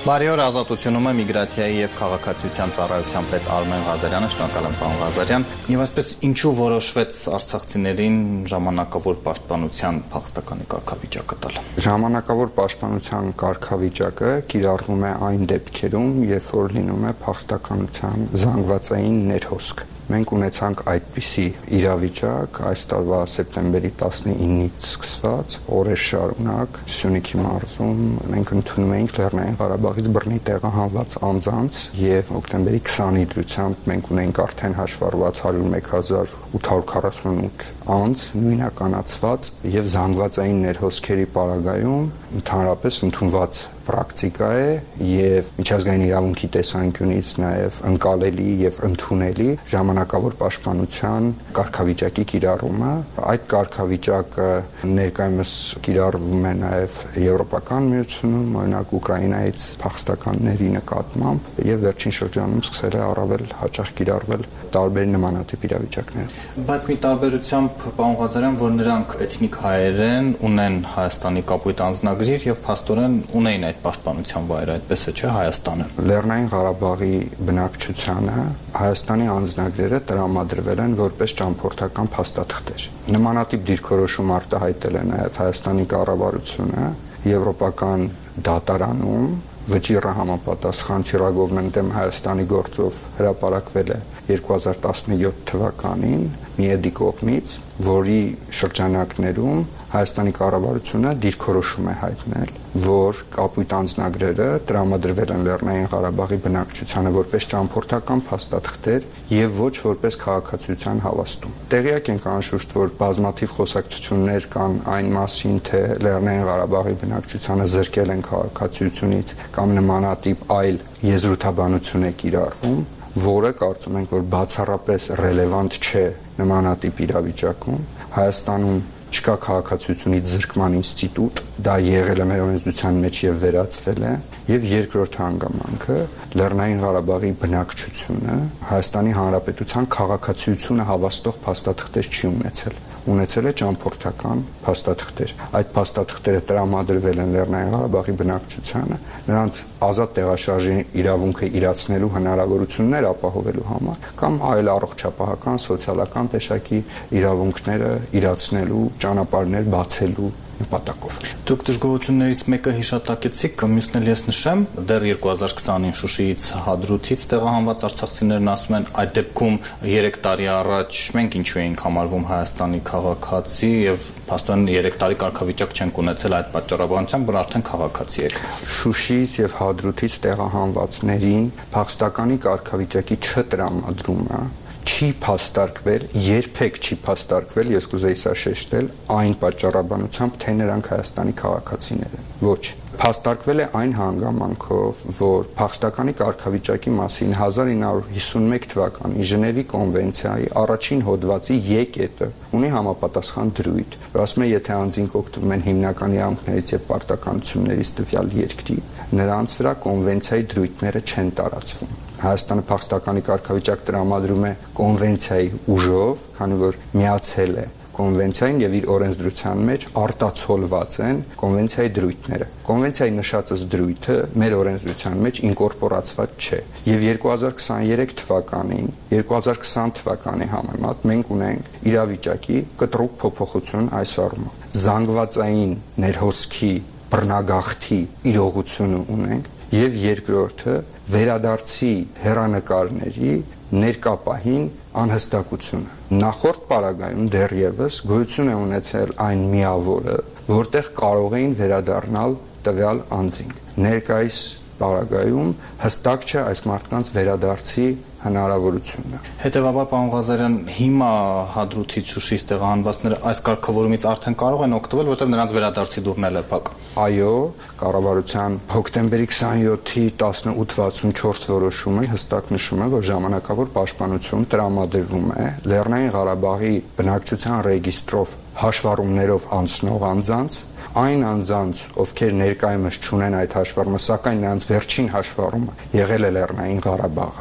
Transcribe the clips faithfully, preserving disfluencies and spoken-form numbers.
Բարի օր, Ազատությունում է միգրացիայի եւ քաղաքացիության ծառայության պետ Արմեն Ղազարյանը, շնորհակալ եմ պարոն Ղազարյան։ Եվ այսպես ինչու որոշվեց արցախցիներին ժամանակավոր պաշտպանության փախստականի կարգավիճակը տալ։ Ժամանակավոր պաշտպանության կարգավիճակը կիրառվում է այն դեպքերում, երբ որ լինում է փախստականության զանգվածային ներհոսք։ Մենք ունեցանք այդպիսի իրավիճակ այս տարվա սեպտեմբերի տասնինից սկսված օրեր շարունակ Սյունիքի մարզում մենք ընդունում էինք Լեռնային Ղարաբաղից բռնի տեղահանված անձանց եւ հոկտեմբերի քսանի դրությամբ մենք ունենք արդեն հաշվառված հարյուր մեկ հազար ութ հարյուր քառասունութ անձ նույնականացված եւ զանգվածային ներհոսքերի պարագայում ընդհանրապես ընդունված պրակտիկա է եւ միջազգային իրավունքի տեսանկյունից նաեւ ընկալելի եւ ընդունելի ժամանակավոր պաշտպանության կարգավիճակի կիրառումը։ Այդ կարգավիճակը ներկայումս կիրառվում է նաեւ Եվրոպական միությունում, օրինակ Ուկրաինայից փախստականների նկատմամբ եւ վերջին շրջանում սկսել է առավել հաճախ կիրառվել տարբեր նմանատիպ իրավիճակներում։ Բայց մի տարբերությամբ, պարոն Ղազարյան, որ նրանք էթնիկ հայեր են, ունեն Հայաստանի կապույտ անձնագրեր եւ փաստորեն ունեն այդ պաշտպանության վայրը, այդպես է, չէ, Հայաստանը։ Լեռնային Ղարաբաղի բնակչությանը Հայաստանի անձնագրերը տրամադրվել են որպես ճամփորդական փաստաթղթեր։ Նմանատիպ դիրքորոշում արտահայտել է նաև Հայաստանի կառավարությունը Եվրոպական դատարանում վճիռը համապատասխան Չիրագովն ընդդեմ Հայաստանի գործով հրապարակվել է երկու հազար տասնյոթ թվականին Միեդի կողմից, որի շրջանակներում Հայաստանի կառավարությունը դիրքորոշում է հայտնել, որ կապույտ անձնագրերը տրամադրվել են Լեռնային Ղարաբաղի բնակչությանը որպես ճամփորդական փաստաթղթեր եւ ոչ որպես քաղաքացիության հավաստում։ Տեղյակ ենք անշուշտ, որ բազմաթիվ խոսակցություններ կան այն մասին, թե Լեռնային Ղարաբաղի բնակչությանը զրկել են քաղաքացիությունից կամ նմանատիպ այլ եզրութաբանություն է կիրառվում, որը կարծում ենք, որ բացառապես ռելևանտ չէ նմանատիպ իրավիճակում։ Հայաստանում չկա քաղաքացիությունից զրկման ինստիտուտ, դա եղել է մեր օրենսդրության մեջ եւ վերացվել է, եւ երկրորդ հանգամանքը Լեռնային Ղարաբաղի բնակչությունը Հայաստանի Հանրապետության քաղաքացիությունը հավաստող փաստաթղթեր չի ունեցել, ունեցել է ճամփորդական փաստաթղթեր։ Այդ փաստաթղթերը տրամադրվել են Լեռնային Ղարաբաղի բնակչությանը նրանց ազատ տեղաշարժի իրավունքը իրացնելու հնարավորություններ ապահովելու համար կամ այլ առողջապահական, սոցիալական տեսակի իրավունքները իրացնելու ճանապարհներ բացելու նպատակով։ Դուք դժգոհություններից մեկը հիշատակեցիք, մյուսն էլ ես նշեմ, դեռ երկու հազար քսանին Շուշիից Հադրութից տեղահանված արցախցիներն ասում են, այդ դեպքում երեք տարի առաջ մենք ինչու էինք համարվում Հայաստանի քաղաքացի եւ փաստորեն երեք տարի կարգավիճակ չենք ունեցել այդ պատճառաբանությամբ, որ արդեն քաղաքացի եք։ Շուշիից եւ Հադրութից տեղահանվածներին փախստականի կարգավիճակի չտրամադրումը չի փաստարկվել, երբեք չի փաստարկվել, ես կուզեի սա շեշտել, այն պատճառաբանությամբ, թե նրանք Հայաստանի քաղաքացիներ են։ Ոչ, փաստարկվել է այն հանգամանքով, որ փախստականի կարգավիճակի մասին հազար ինը հարյուր հիսունմեկ թվականի Ժնևի կոնվենցիայի առաջին հոդվածի ե կետը ունի համապատասխան դրույթ, որ ասում է, եթե անձինք օգտվում են հիմնական իրավունքներից եւ պարտականություններից տվյալ երկրի, նրանց վրա կոնվենցիայի դրույթները չեն տարածվում։ Հայաստանը փախստականի կարգավիճակ տրամադրում է կոնվենցիայի ուժով, քանի որ միացել է կոնվենցիային եւ իր օրենսդրության մեջ արտացոլված են կոնվենցիայի դրույթները։ Կոնվենցիայի նշածս դրույթը մեր օրենսդրության մեջ ինկորպորացված չէ։ Եվ երկու հազար քսաներեք թվականին, երկու հազար քսան թվականի համեմատ մենք ունենք իրավիճակի կտրուկ փոփոխություն այս առումով։ Զանգվածային ներհոսքի բռնագաղթի իրողությունը ունենք եւ երկրորդը վերադարձի հեռանկարների ներկա պահին անհստակությունը։ Նախորդ պարագայում դեռևս գոյություն է ունեցել այն միավորը, որտեղ կարող էին վերադառնալ տվյալ անձինք։ Ներկայիս պարագայում հստակ չէ այս մարդկանց վերադարձի հնարավորությունը։ Հետևաբար, պարոն Ղազարյան, հիմա Հադրութից Շուշիից տեղահանվածները այս կարգավորումից արդեն կարող են օգտվել, որտեղ նրանց վերադարձի դուռն էլ է փակ։ Այո, կառավարության հոկտեմբերի քսանյոթի տասնութ վաթսունչորս որոշումը հստակ նշում է, որ ժամանակավոր պաշտպանություն տրամադրվում է Լեռնային Ղարաբաղի բնակչության ռեգիստրով հաշվառումներով անցնող անձանց, այն անձանց, ովքեր ներկայումս չունեն այդ հաշվառումը, սակայն նրանց վերջին հաշվառումը եղել է Լեռնային Ղարաբաղը,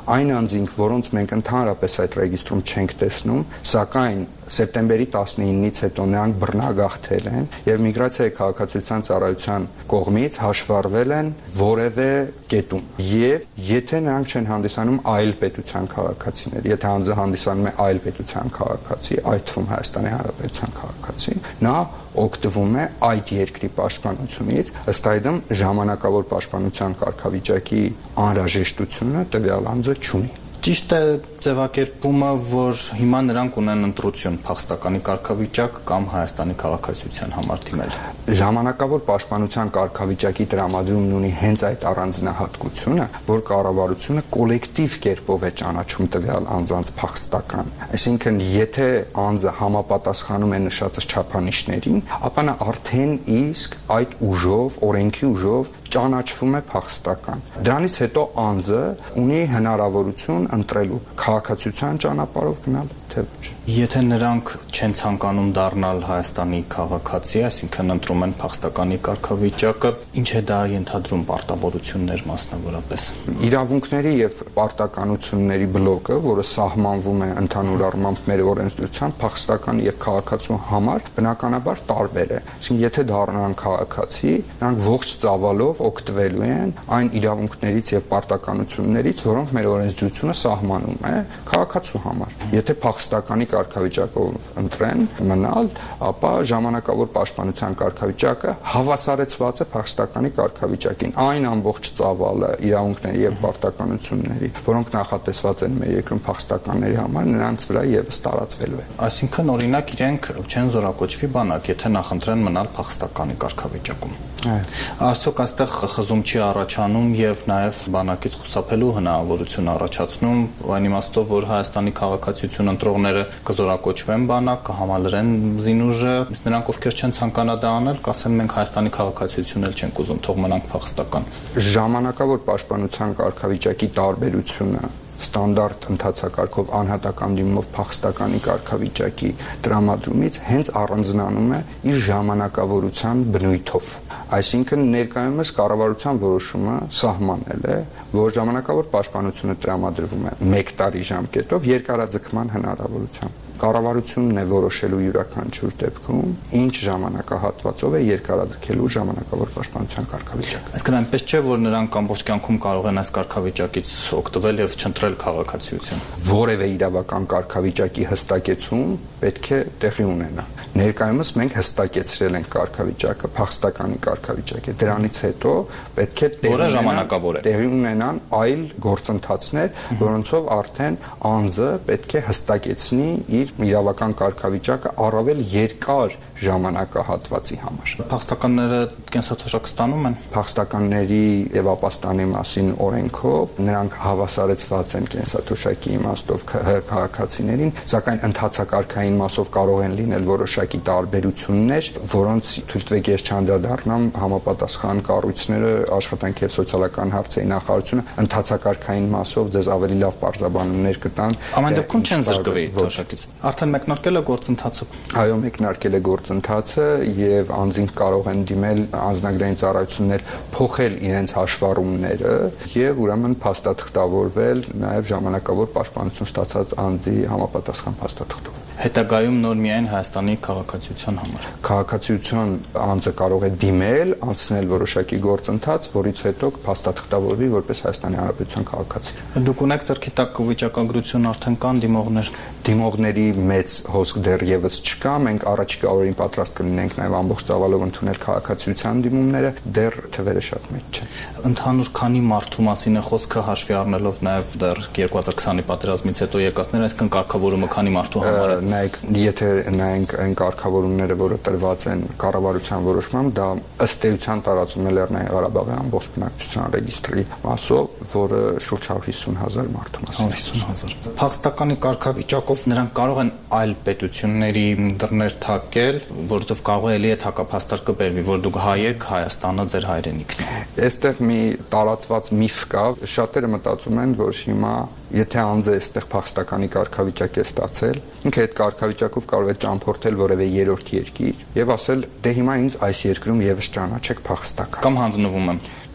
այն անձինք, որոնց մենք ընդհանրապես այդ ռեգիստրում չենք տեսնում, սակայն սեպտեմբերի տասնինից հետո նրանք բռնագաղթել են եւ միգրացիայի քաղաքացիության ծառայության կողմից հաշվառվել են որևէ կետում եւ եթե նրանք չեն հանդիսանում այլ պետության քաղաքացիներ, եթե անձը հանդիսանում է այլ պետության քաղաքացի, այդ թվում Հայաստանի Հանրապետության քաղաքացի, նա օգտվում է այդ երկրի պաշտպանությունից, ըստ այդմ ժամանակավոր պաշտպանության կարգավիճակի անհրաժեշտությունը տվյալ անձը չունի։ Ճիշտ է ձևակերպումը, որ հիմա նրանք ունեն ընտրություն փախստականի կարգավիճակ կամ Հայաստանի քաղաքացիության համար դիմել։ Ժամանակավոր պաշտպանության կարգավիճակի տրամադրումն ունի հենց այդ առանձնահատկությունը, որ կառավարությունը կոլեկտիվ կերպով է ճանաչում տվյալ անձանց փախստական։ Այսինքն, եթե անձը համապատասխանում է նշած չափանիշներին, ապա նա արդեն իսկ այդ ուժով, օրենքի ուժով ճանաչվում է փախստական։ Դրանից հետո անձը ունի հնարավորություն ընտրելու քաղաքացիության ճանապարհով գնալ թե ոչ։ Եթե նրանք չեն ցանկանում դառնալ Հայաստանի քաղաքացի, այսինքն ընտրում են փախստականի կարգավիճակը, ինչ է դա ենթադրում պարտավորություններ մասնավորապես։ Իրավունքների եւ պարտականությունների բլոկը, որը սահմանվում է ընդհանուր առմամբ մեր օրենսդրությամբ, փախստական եւ քաղաքացու համար բնականաբար տարբեր է։ Այսինքն, եթե դառնան քաղաքացի, նրանք ողջ ծավալով օգտվելու են այն իրավունքներից եւ պարտականություններից, որոնք մեր օրենսդրությունը սահմանում է քաղաքացու համար։ Եթե փախստականի կարգավիճակով ընտրեն մնալ, ապա ժամանակավոր պաշտպանության կարգավիճակը հավասարեցված է փախստականի կարգավիճակին։ Այն ամբողջ ծավալը իրավունքների եւ պարտականությունների, որոնք նախատեսված են մեր երկրում փախստականների համար, նրանց վրա եւս տարածվելու է։ Այսինքն, օրինակ, իրենք չեն զորակոչվի բանակ, եթե նախընտրեն մնալ փախստականի կարգավիճակում։ Արդյոք այստեղ խզում չի առաջանում եւ նաեւ բանակից խուսափելու հնարավորություն առաջացնում, այն իմաստով, որ Հայաստանի քաղաքացիություն ընտրողները կզորակոչվեն բանակ, կհամալրեն զինուժը, նրանք ովքեր չեն ցանկանա դա անել, կասեն մենք Հայաստանի քաղաքացիություն էլ չենք ուզում, թող մնանք փախստական։ Ժամանակավոր պաշտպանության կարգավիճակի տարբերությունը ստանդարտ ընթացակարգով անհատական դիմումով փախստականի կարգավիճակի տրամադրումից հենց առանձնանում է իր ժամանակավորության բնույթով։ Այսինքն ներկայումս կառավարության որոշումը սահմանել է, որ ժամանակավոր պաշտպանությունը տրամադրվում է մեկ տարի ժամկետով երկարաձգման հնարավորությամբ։ Կառավարությունն է որոշելու յուրաքանչյուր դեպքում ինչ ժամանակահատվածով է երկարաձգելու ժամանակավոր պաշտպանության կարգավիճակը։ Այսինքն այնպես չէ, որ նրանք ամբողջ կյանքում կարող են այս կարգավիճակից օգտվել եւ չընտրել քաղաքացիություն։ Որևէ իրավական կարգավիճակի հստակեցում պետք է տեղի ունենա։ Ներկայումս մենք հստակեցրել ենք կարգավիճակը, փախստականի կարգավիճակ է։ Դրանից հետո պետք է տեղի ունենան այլ գործընթացներ, որոնցով արդեն անձը պետք է հստակեցնի իր իրավական կարգավիճակը առավել երկար ժամանակահատվածի համար։ Փախստականները կենսաթոշակ ստանում են։ Փախստականների եւ ապաստանի մասին օրենքով նրանք հավասարեցված են կենսաթոշակի իմաստով քաղաքացիներին, սակայն ընդհանցակարգային մասով կարող են լինել որոշակի տարբերություններ, որոնց թույլ տվեք ես չանդրադառնամ, համապատասխան կառույցները, աշխատանքի եւ սոցիալական հարցերի նախարարությունը ընդհանցակարգային մասով ձեզ ավելի լավ բարձրաբանումներ կտան։ Ամեն դեպքում չեն զրկվի թոշակից։ Արդեն մեկնարկել է գործընթացը։ Այո, մեկնարկել է գործընթացը եւ անձինք կարող են դիմել անձնագրային ծառայություններ փոխել իրենց հաշվառումները եւ ուրեմն փաստաթղթավորվել նաեւ ժամանակավոր պաշտպանություն ստացած անձի համապատասխան փաստաթղթով։ Հետագայում նոր միայն Հայաստանի քաղաքացիության համար։ Քաղաքացիության անձը կարող է դիմել, անցնել որոշակի գործընթաց, որից հետո փաստաթղթավորվի որպես Հայաստանի Հանրապետության քաղաքացի։ Դուք ունեք ձեռքի տակ վիճակագրություն, արդեն կան դիմողներ։ Դիմողների մեծ հոսք դեռևս չկա, մենք առաջիկա օրերին պատրաստ կլինենք նաև ամբողջ ծավալով ընդունել քաղաքացիության դիմումները, դեռ թվերը շատ մեծ չեն։ Ընդհանուր քանի մարդու մասին է խոսքը, հաշվի առնելով նաև դեռ երկու հազար քսանի պատերազմից հետո եկածներ, այսինքն կարգավորումը քանի մարդու համար է։ Նայեք, եթե նայենք այն կարգավորումները, որը տրված են կառավարության որոշմամբ, դա ըստ էության տարածում է Լեռնային Ղարաբաղի ամբողջ բնակչության ռեգիստրի մասով, որը շուրջ հարյուր հիսուն հազար մարդու մասին։ հարյուր հիսուն հազար։ Փախստականի կարգավիճակով նրանք կարող են այլ պետությունների դռներ թակել, որովհետև կարող է էլի այդ հակափաստար կբերվի, որ դուք հայ եք, Հայաստանը ձեր հայրենիքն է։ Այստեղ մի տարածված միֆ կա, շատերը մտածում են, որ հիմա եթե անձը այստեղ փախստականի կարգավիճակ է ստացել, ինքը այդ կարգավիճակով կարող է ճամփորդել որևէ երրորդ երկիր եւ ասել՝ դե հիմա ինձ այս երկրում եւս ճանաչեք փախստական։ Կամ հանձնվում եմ։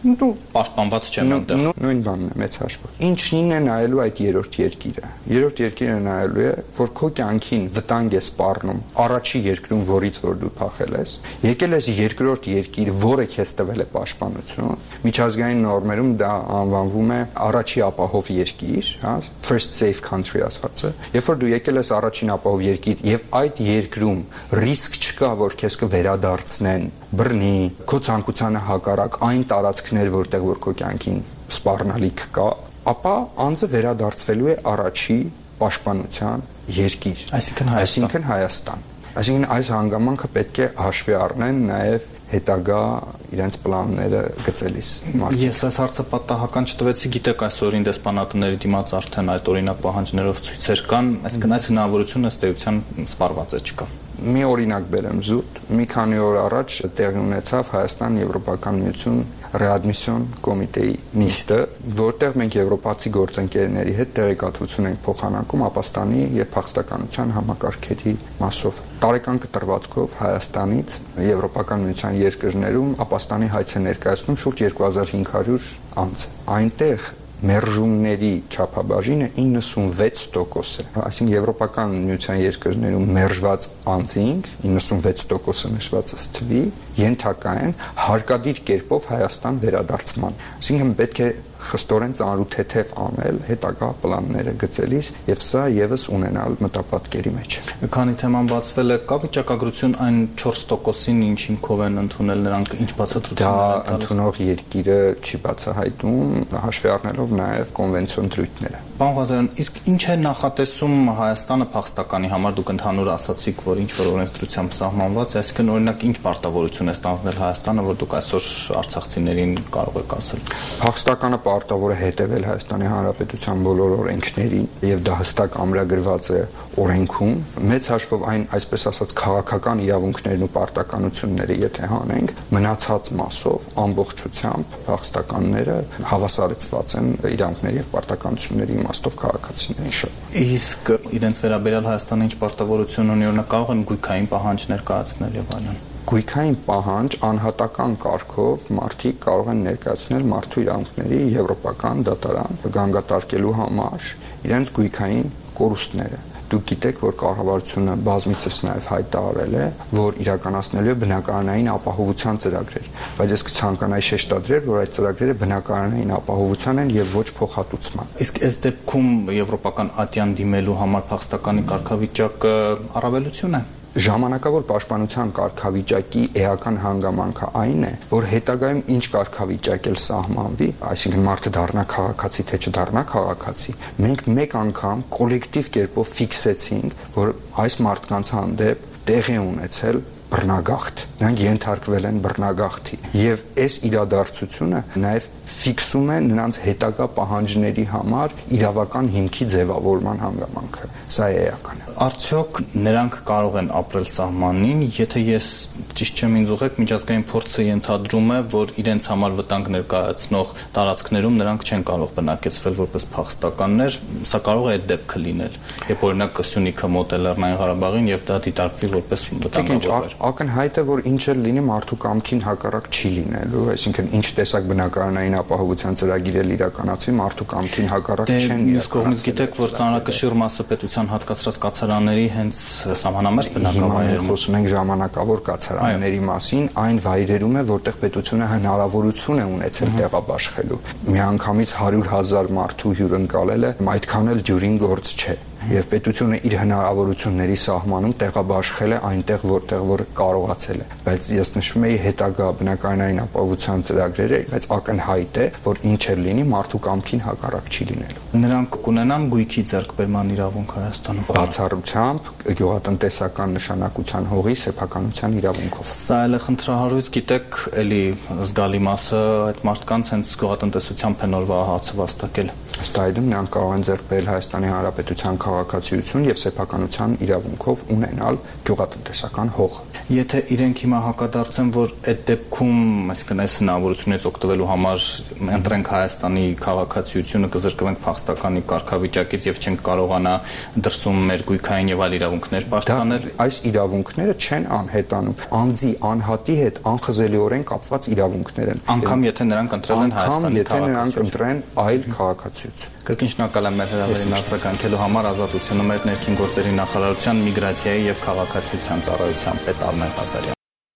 Դու պաշտպանված չեմ այնտեղ։ Նույն բանն է մեծ հաշվով։ Ինչին է նայելու այդ երրորդ երկիրը։ Երրորդ երկիրը նայելու է, որ քո կյանքին վտանգ է սպառնում առաջի երկրում, որից որ դու փախել ես, եկել ես երկրորդ երկիր, որը քեզ տվել է պաշտպանություն, միջազգային նորմերում դա անվանվում է առաջի ապահով երկիր, հա, first safe country ասվածը։ Երբ որ դու եկել ես առաջին ապահով երկիր եւ այդ երկրում ռիսկ չկա, որ քեզ կվերադարձնեն բռնի, քո ցանկությանը հակառակ այն տարածքներ, որտեղ որ քո կյանքին սպառնալիք կա, ապա անձը վերադարձվելու է առաջի պաշտպանության երկիր, այսինքն այսինքն Հայաստան։ Այսինքն այս հանգամանքը պետք է հաշվի առնեն նաև հետագա իրենց պլանները գծելիս։ Ես այս հարցը պատահական չտվեցի, գիտեք, այսօրին դեսպանատների դիմաց արդեն այդ օրինակ պահանջներով ցույցեր կան, այսինքն այս հնարավորությունը ըստ էության սպառված է, չկա։ Մի օրինակ բերեմ զուտ, մի քանի օր առաջ տեղի ունեցավ Հայաստան-Եվրոպական միություն ռեադմիսիոն կոմիտեի նիստը, որտեղ մենք եվրոպացի գործընկերների հետ տեղեկատվություն ենք փոխանակում Ապաստանի եւ փախստականության համակարգերի մասով։ Տարեկան կտրվածքով Հայաստանից Եվրոպական միության երկրներում Ապաստանի հայց է ներկայացնում շուրջ երկու հազար հինգ հարյուր անձ։ Այնտեղ մերժումների չափաբաժինը իննսունվեց տոկոս է, այսինքն Եվրոպական միության երկրներում մերժված անձինք իննսունվեց տոկոսը նշված ըստ թվի ենթակա են հարկադիր կերպով Հայաստան վերադարձման։ Այսինքն պետք է խստորեն ծանրութեթև անել հետագա պլանները գծելիս եւ սա եւս ունենալ մտապատկերի մեջ։ Քանի թեման բացվել է, կա վիճակագրություն այն չորս տոկոսին ինչին քով են ընդունել նրանք, ինչ բացատրություններ են տալիս։ Դա ընդունող երկիրը չի բացահայտում, հաշվի առնելով նաեւ կոնվենցիոն դրույթները։ Պարոն Ղազարյան, իսկ ինչ է նախատեսում Հայաստանը փախստականի համար, դուք ընդհանուր ասացիք, որ ինչ որ օրենսդրությամբ սահմանված, այսինքն օրինակ ինչ պարտավորություն է ստանձնել Հայաստանը, որ դուք այսօր արցախցիներին կարող եք ասել։ Փախստականը պարտավոր է հետևել Հայաստանի Հանրապետության բոլոր օրենքներին եւ դա հստակ ամրագրված է օրենքում։ Մեծ հաշվով այն, այսպես ասած, քաղաքական իրավունքներն ու պարտականությունները եթե հանենք, մնացած մասով ամբողջությամբ փախստականները հավասարեցված են իրավունքների եւ պարտականությունների իմաստով քաղաքացիներին շփման։ Իսկ իրենց վերաբերյալ Հայաստանը ինչ պարտավորություն ունի, օրինակ կարող են գույքային պահանջ ներկայացնել եւ այլն։ Գույքային պահանջ անհատական կարգով մարդիկ կարող են ներկայացնել մարդու իրավունքների եվրոպական դատարան գանգատարկելու համար իրենց գույքային կորուստները։ Դուք գիտեք, որ կառավարությունը բազմիցս նաև հայտարարել է, որ իրականացնելու է բնակարանային ապահովության ծրագրեր, բայց ես կցանկանայի շեշտադրել, որ այդ ծրագրերը բնակարանային ապահովության են եւ ոչ փոխհատուցման։ Իսկ այս դեպքում եվրոպական ատյան դիմելու համար փախստականի կարգավիճակը առավելություն է։ Ժամանակավոր պաշտպանության կարգավիճակի էական հանգամանքը այն է, որ հետագայում ինչ կարգավիճակ էլ սահմանվի, այսինքն մարդը դառնա քաղաքացի թե չդառնա քաղաքացի, մենք մեկ անգամ կոլեկտիվ կերպով ֆիքսեցինք, որ այս մարդկանց հանդեպ տեղի ունեցել բռնագաղթ, նրանք ենթարկվել են բռնագաղթի եւ այս իրադարձությունը նաեւ ֆիքսում է նրանց հետագա պահանջների համար իրավական հիմքի ձևավորման հանգամանքը։ Սա է էական։ Արդյոք նրանք կարող են ապրել սահմանին, եթե ես ճիշտ չեմ ինձ ուղեք, միջազգային փորձը ենթադրում է, որ իրենց համար վտանգ ներկայացնող տարածքներում նրանք չեն կարող բնակեցվել որպես փախստականներ, սա կարող է այդ դեպքը լինել։ Երբ օրինակ Սյունիքը մոտ է Լեռնային Ղարաբաղին եւ դա դիտարկվի որպես վտանգավոր։ Ակնհայտ է, որ ինչ էլ լինի մարդու կամքին հակառակ չի լինելու, այսինքն ինչ տեսակ բնակարանային ապահովության ծրագիր էլ իրականացվի, մարդու կամքին հակառակ չեն իրականացվի։ Իսկ կողմից գիտեք, որ ծանրակշիռ մասը պետության հատկացրած կացարանների հենց սահմանամերձ բնակավայրերում են։ Խոսում ենք ժամանակավոր կացարանների մասին, այն վայրերում է, որտեղ պետությունը հնարավորություն է ունեցել տեղաբաշխելու։ Միանգամից հարյուր հազար մարդու հյուրընկալելը այդքան էլ դյուրին գործ չէ։ Եվ պետությունը իր հնարավորությունների սահմանում տեղաբաշխել է այնտեղ, որտեղ որ կարողացել է։ Բայց ես նշում եի հետագա բնակարանային ապահովության ծրագրերը, բայց ակնհայտ է, որ ինչ էլ լինի, մարդու կամքին հակառակ չի լինելու։ Նրանք կունենան գույքի ձեռքբերման իրավունք Հայաստանում։ Բացառությամբ գյուղատնտեսական նշանակության հողի սեփականության իրավունքով։ Սա էլ է խնդրահարույց, գիտեք, էլի զգալի մասը այդ մարդկանց հենց գյուղատնտեսությամբ են օրվա հացը վաստակել։ Ըստ այդմ նրանք կարող են ձեռք բերել Հայաստանի Հանրապետության քաղաքացիություն եւ սեփականության իրավունքով ունենալ գյուղատնտեսական հող։ Եթե իրենք հիմա հակադարձեն, որ այդ դեպքում, այսինքն այս հնարավորությունից օգտվելու համար ընտրենք Հայաստանի քաղաքացիությունը, կզրկվենք փախստականի կարգավիճակից եւ չենք կարողանա դրսում մեր գույքային եւ այլ իրավունքներ պաշտպանել։ Այս իրավունքները չեն անհետանում։ Անձի անհատի հետ անխզելիորեն կապված իրավունքներ են։ Անգամ եթե նրանք ընտրել են Հայաստանի քաղաքացիություն, եթե նրանք ընտրեն այլ քաղաքացիություն։ Կրկին շնորհակալ եմ մեր հրավերին արձագանքելու համար ազատությունը մեր ներքին գործերի նախարարության միգրացիայի եւ քաղաքացիության ծառայության պետ Արմեն Ղազարյան։